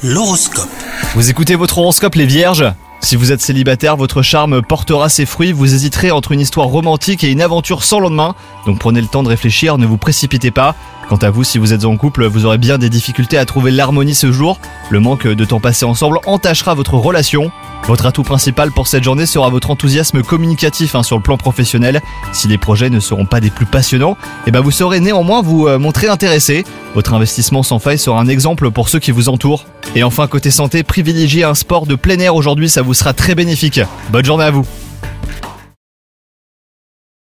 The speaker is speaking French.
L'horoscope. Vous écoutez votre horoscope les vierges ? Si vous êtes célibataire, votre charme portera ses fruits, vous hésiterez entre une histoire romantique et une aventure sans lendemain. Donc prenez le temps de réfléchir, ne vous précipitez pas. Quant à vous, si vous êtes en couple, vous aurez bien des difficultés à trouver l'harmonie ce jour. Le manque de temps passé ensemble entachera votre relation. Votre atout principal pour cette journée sera votre enthousiasme communicatif sur le plan professionnel. Si les projets ne seront pas des plus passionnants, vous saurez néanmoins vous montrer intéressé. Votre investissement sans faille sera un exemple pour ceux qui vous entourent. Et enfin, côté santé, privilégiez un sport de plein air aujourd'hui, ça vous sera très bénéfique. Bonne journée à vous.